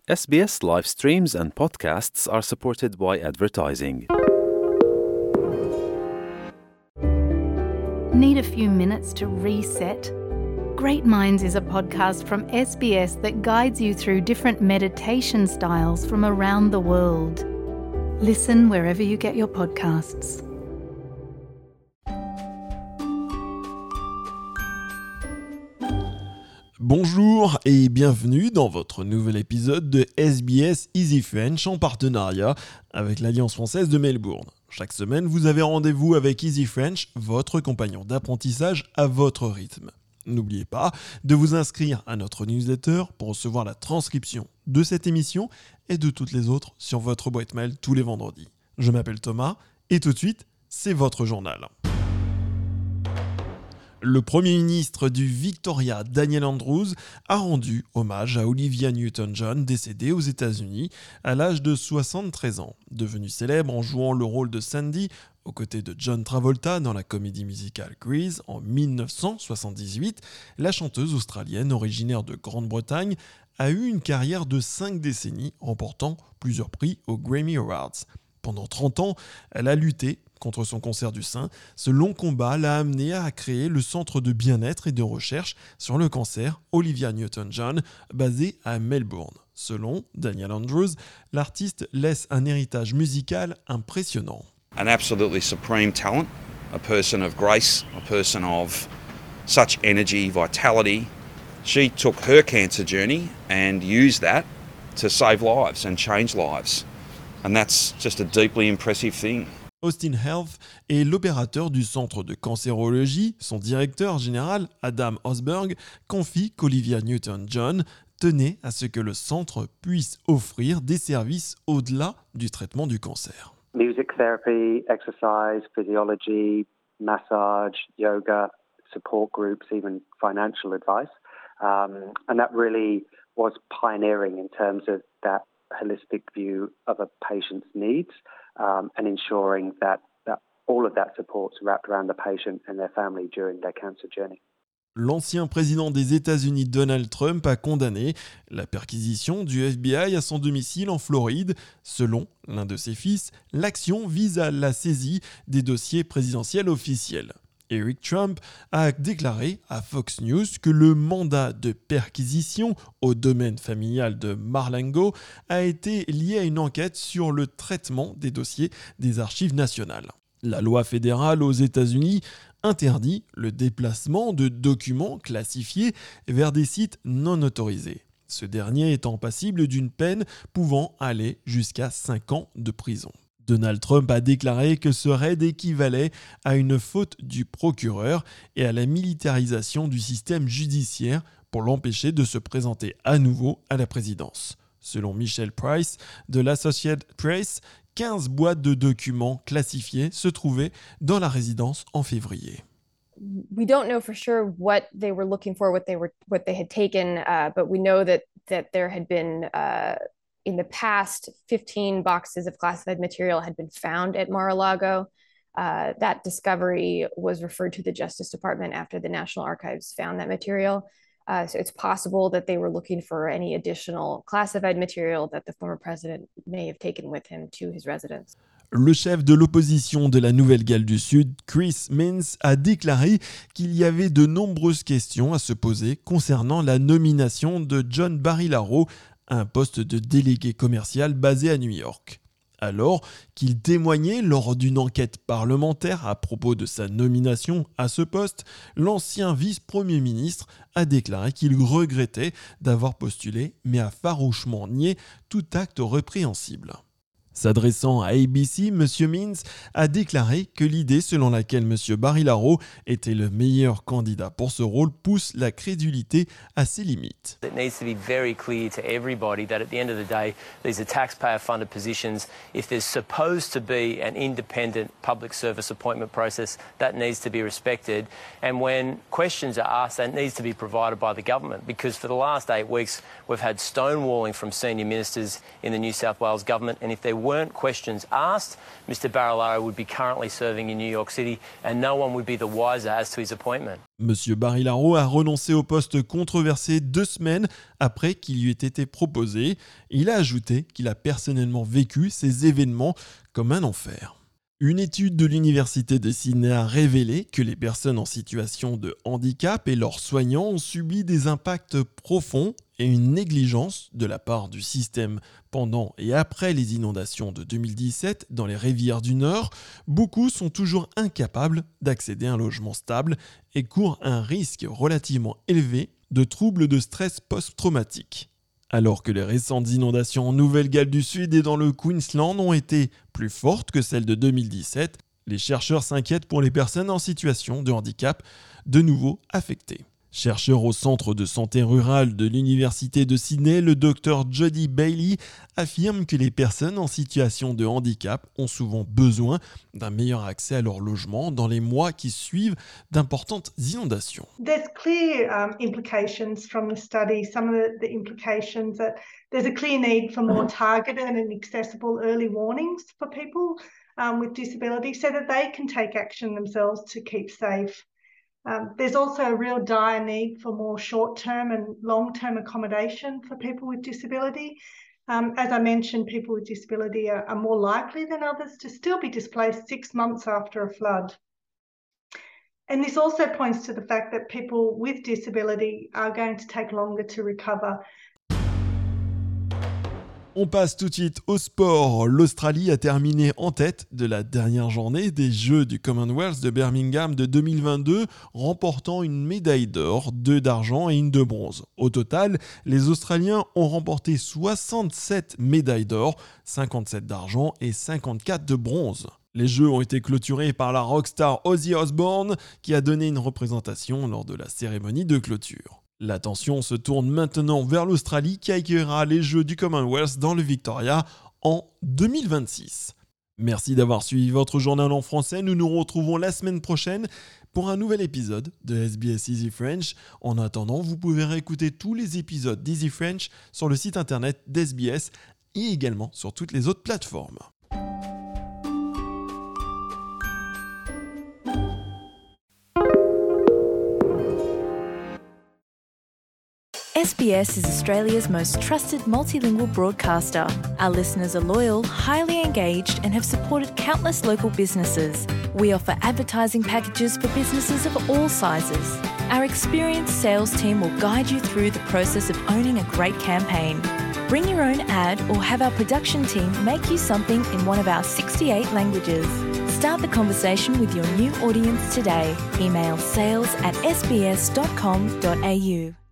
SBS live streams and podcasts are supported by advertising. Need a few minutes to reset? Great Minds is a podcast from SBS that guides you through different meditation styles from around the world. Listen wherever you get your podcasts. Bonjour et bienvenue dans votre nouvel épisode de SBS Easy French en partenariat avec l'Alliance française de Melbourne. Chaque semaine, vous avez rendez-vous avec Easy French, votre compagnon d'apprentissage à votre rythme. N'oubliez pas de vous inscrire à notre newsletter pour recevoir la transcription de cette émission et de toutes les autres sur votre boîte mail tous les vendredis. Je m'appelle Thomas et tout de suite, c'est votre journal. Le Premier ministre du Victoria, Daniel Andrews, a rendu hommage à Olivia Newton-John, décédée aux États-Unis à l'âge de 73 ans. Devenue célèbre en jouant le rôle de Sandy aux côtés de John Travolta dans la comédie musicale Grease en 1978, la chanteuse australienne originaire de Grande-Bretagne a eu une carrière de 5 décennies, remportant plusieurs prix aux Grammy Awards. Pendant 30 ans, elle a lutté contre son cancer du sein. Ce long combat l'a amené à créer le Centre de bien-être et de recherche sur le cancer Olivia Newton-John, basé à Melbourne. Selon Daniel Andrews, l'artiste laisse un héritage musical impressionnant. An absolutely supreme talent, a person of grace, a person of such energy, vitality. She took her cancer journey and used that to save lives and change lives. And that's just a deeply impressive thing. Austin Health est l'opérateur du centre de cancérologie. Son directeur général, Adam Osberg, confie qu'Olivia Newton-John tenait à ce que le centre puisse offrir des services au-delà du traitement du cancer. Music therapy, exercise, physiology, massage, yoga, support groups, even financial advice. And that really was pioneering in terms of that holistic view of a patient's needs and ensuring that all of that support's wrapped around the patient and their family during their cancer journey. L'ancien président des États-Unis Donald Trump a condamné la perquisition du FBI à son domicile en Floride. Selon l'un de ses fils, l'action vise à la saisie des dossiers présidentiels officiels. Eric Trump a déclaré à Fox News que le mandat de perquisition au domaine familial de Mar-a-Lago a été lié à une enquête sur le traitement des dossiers des archives nationales. La loi fédérale aux États-Unis interdit le déplacement de documents classifiés vers des sites non autorisés. Ce dernier étant passible d'une peine pouvant aller jusqu'à 5 ans de prison. Donald Trump a déclaré que ce raid équivalait à une faute du procureur et à la militarisation du système judiciaire pour l'empêcher de se présenter à nouveau à la présidence. Selon Michelle Price de l'Associated Press, 15 boîtes de documents classifiés se trouvaient dans la résidence en février. We don't know for sure what they were looking for, what they had taken, but we know that there had been in the past, 15 boxes of classified material had been found at Mar-a-Lago. That discovery was referred to the Justice Department after the National Archives found that material. So it's possible that they were looking for any additional classified material that the former president may have taken with him to his residence. Le chef de l'opposition de la Nouvelle-Galles du Sud, Chris Minns, a déclaré qu'il y avait de nombreuses questions à se poser concernant la nomination de John Barilaro à un poste de délégué commercial basé à New York. Alors qu'il témoignait lors d'une enquête parlementaire à propos de sa nomination à ce poste, l'ancien vice-premier ministre a déclaré qu'il regrettait d'avoir postulé, mais a farouchement nié tout acte répréhensible. S'adressant à ABC, M. Minns a déclaré que l'idée selon laquelle M. Barilaro était le meilleur candidat pour ce rôle pousse la crédulité à ses limites. It needs to be very clear to everybody that at the end of the day, these are taxpayer-funded positions. If there's supposed to be an independent public service appointment process, that needs to be respected. And when questions are asked, that needs to be provided by the government. Because for the last 8 weeks, we've had stonewalling from senior ministers in the New South Wales government. And if there weren't questions asked, Mr. Barilaro would be currently serving in New York City and no one would be the wiser as to his appointment. Monsieur Barilaro a renoncé au poste controversé 2 semaines après qu'il lui ait été proposé. Il a ajouté qu'il a personnellement vécu ces événements comme un enfer. Une étude de l'Université de Sydney a révélé que les personnes en situation de handicap et leurs soignants ont subi des impacts profonds et une négligence de la part du système. Pendant et après les inondations de 2017 dans les rivières du Nord, beaucoup sont toujours incapables d'accéder à un logement stable et courent un risque relativement élevé de troubles de stress post-traumatique. Alors que les récentes inondations en Nouvelle-Galles du Sud et dans le Queensland ont été plus fortes que celles de 2017, les chercheurs s'inquiètent pour les personnes en situation de handicap de nouveau affectées. Chercheur au Centre de santé rurale de l'Université de Sydney, le Dr Jody Bailey affirme que les personnes en situation de handicap ont souvent besoin d'un meilleur accès à leur logement dans les mois qui suivent d'importantes inondations. There's clear implications from the study. Some of the implications that there's a clear need for more targeted and accessible early warnings for people with disability so that they can take action themselves to keep safe. There's also a real dire need for more short-term and long-term accommodation for people with disability. As I mentioned, people with disability are more likely than others to still be displaced 6 months after a flood. And this also points to the fact that people with disability are going to take longer to recover. On passe tout de suite au sport. L'Australie a terminé en tête de la dernière journée des Jeux du Commonwealth de Birmingham de 2022, remportant une médaille d'or, 2 d'argent et 1 de bronze. Au total, les Australiens ont remporté 67 médailles d'or, 57 d'argent et 54 de bronze. Les Jeux ont été clôturés par la rockstar Ozzy Osbourne, qui a donné une représentation lors de la cérémonie de clôture. L'attention se tourne maintenant vers l'Australie qui accueillera les Jeux du Commonwealth dans le Victoria en 2026. Merci d'avoir suivi votre journal en français. Nous nous retrouvons la semaine prochaine pour un nouvel épisode de SBS Easy French. En attendant, vous pouvez réécouter tous les épisodes d'Easy French sur le site internet d'SBS et également sur toutes les autres plateformes. SBS is Australia's most trusted multilingual broadcaster. Our listeners are loyal, highly engaged, and have supported countless local businesses. We offer advertising packages for businesses of all sizes. Our experienced sales team will guide you through the process of owning a great campaign. Bring your own ad or have our production team make you something in one of our 68 languages. Start the conversation with your new audience today. Email sales@sbs.com.au.